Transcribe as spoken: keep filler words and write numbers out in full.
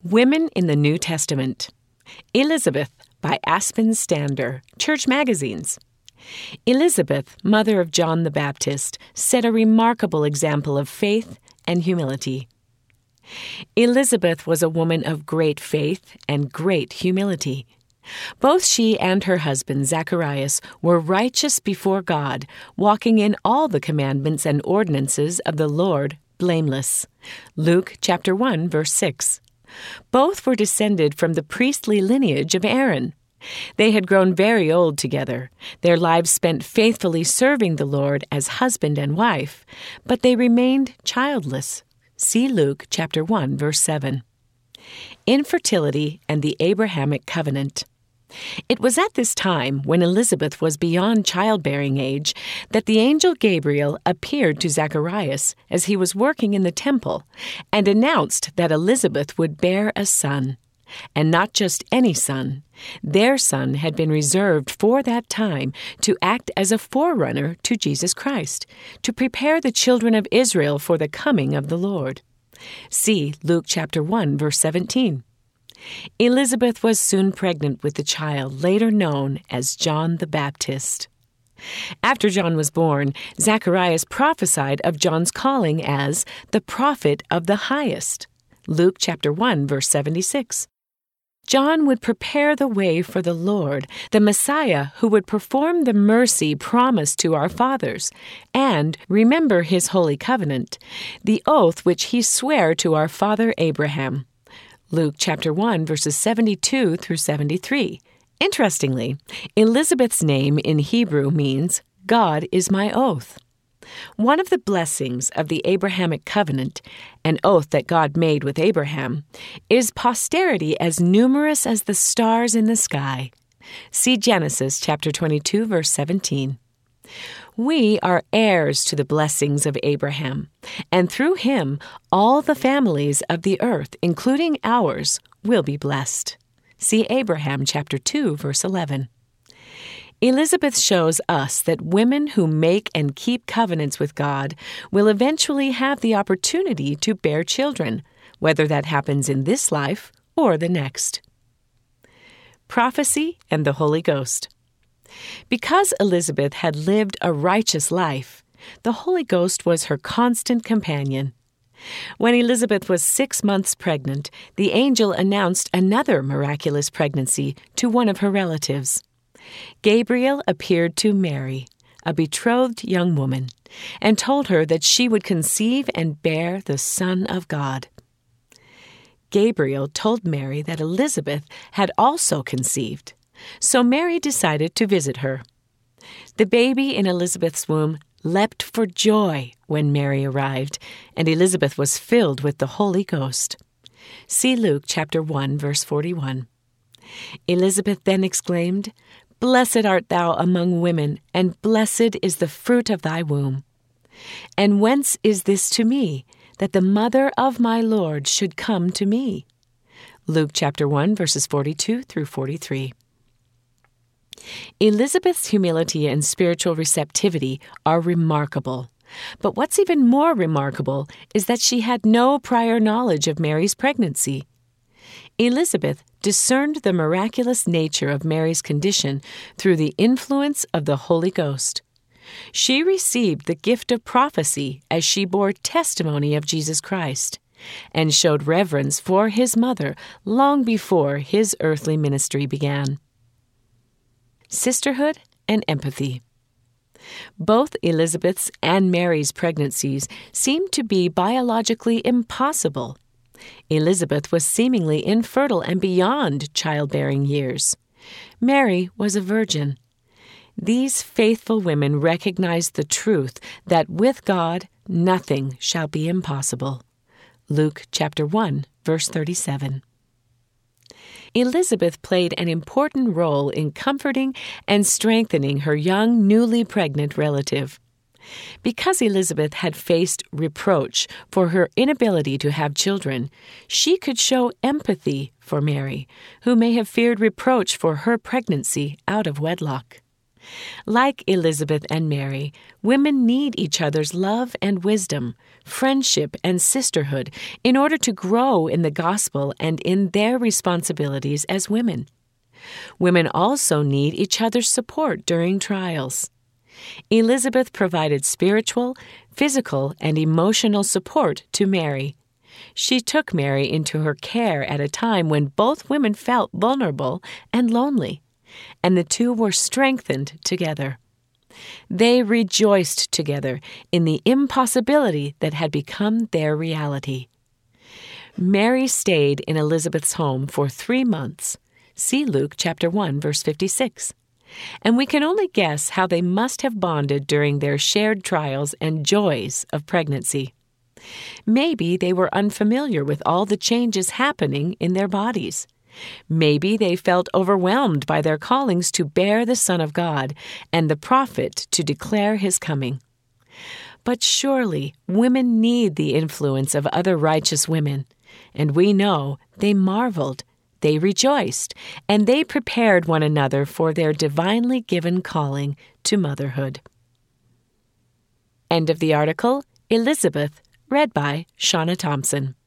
Women in the New Testament. Elizabeth by Aspen Stander, Church Magazines. Elizabeth, mother of John the Baptist, set a remarkable example of faith and humility. Elizabeth was a woman of great faith and great humility. Both she and her husband, Zacharias, were righteous before God, walking in all the commandments and ordinances of the Lord, blameless. Luke chapter one, verse six. Both were descended from the priestly lineage of Aaron. They had grown very old together, their lives spent faithfully serving the Lord as husband and wife, but they remained childless. See Luke chapter one, verse seven. Infertility and the Abrahamic covenant. It was at this time, when Elizabeth was beyond childbearing age, that the angel Gabriel appeared to Zacharias as he was working in the temple and announced that Elizabeth would bear a son. And not just any son. Their son had been reserved for that time to act as a forerunner to Jesus Christ, to prepare the children of Israel for the coming of the Lord. See Luke chapter one, verse seventeen. Elizabeth was soon pregnant with the child later known as John the Baptist. After John was born, Zacharias prophesied of John's calling as the prophet of the highest. Luke chapter one, verse seventy-six. John would prepare the way for the Lord, the Messiah who would perform the mercy promised to our fathers, and remember his holy covenant, the oath which he sware to our father Abraham. Luke chapter one, verses seventy-two through seventy-three. Interestingly, Elizabeth's name in Hebrew means, God is my oath. One of the blessings of the Abrahamic covenant, an oath that God made with Abraham, is posterity as numerous as the stars in the sky. See Genesis chapter twenty-two, verse seventeen. We are heirs to the blessings of Abraham, and through him all the families of the earth, including ours, will be blessed. See Abraham chapter two, verse eleven. Elizabeth shows us that women who make and keep covenants with God will eventually have the opportunity to bear children, whether that happens in this life or the next. Prophecy and the Holy Ghost. Because Elizabeth had lived a righteous life, the Holy Ghost was her constant companion. When Elizabeth was six months pregnant, the angel announced another miraculous pregnancy to one of her relatives. Gabriel appeared to Mary, a betrothed young woman, and told her that she would conceive and bear the Son of God. Gabriel told Mary that Elizabeth had also conceived, so Mary decided to visit her. The baby in Elizabeth's womb leapt for joy when Mary arrived, and Elizabeth was filled with the Holy Ghost. See Luke chapter one, verse forty-one. Elizabeth then exclaimed, Blessed art thou among women, and blessed is the fruit of thy womb. And whence is this to me, that the mother of my Lord should come to me? Luke chapter one, verses forty-two through forty-three. Elizabeth's humility and spiritual receptivity are remarkable. But what's even more remarkable is that she had no prior knowledge of Mary's pregnancy. Elizabeth discerned the miraculous nature of Mary's condition through the influence of the Holy Ghost. She received the gift of prophecy as she bore testimony of Jesus Christ, and showed reverence for his mother long before his earthly ministry began. Sisterhood and empathy. Both Elizabeth's and Mary's pregnancies seemed to be biologically impossible. Elizabeth was seemingly infertile and beyond childbearing years. Mary was a virgin. These faithful women recognized the truth that with God nothing shall be impossible. Luke chapter one, verse thirty-seven. Elizabeth played an important role in comforting and strengthening her young, newly pregnant relative. Because Elizabeth had faced reproach for her inability to have children, she could show empathy for Mary, who may have feared reproach for her pregnancy out of wedlock. Like Elizabeth and Mary, women need each other's love and wisdom, friendship and sisterhood in order to grow in the gospel and in their responsibilities as women. Women also need each other's support during trials. Elizabeth provided spiritual, physical, and emotional support to Mary. She took Mary into her care at a time when both women felt vulnerable and lonely, and the two were strengthened together. They rejoiced together in the impossibility that had become their reality. Mary stayed in Elizabeth's home for three months. See Luke chapter one, verse fifty-six. And we can only guess how they must have bonded during their shared trials and joys of pregnancy. Maybe they were unfamiliar with all the changes happening in their bodies. Maybe they felt overwhelmed by their callings to bear the Son of God and the prophet to declare his coming. But surely women need the influence of other righteous women, and we know they marveled, they rejoiced, and they prepared one another for their divinely given calling to motherhood. End of the article, Elizabeth, read by Shauna Thompson.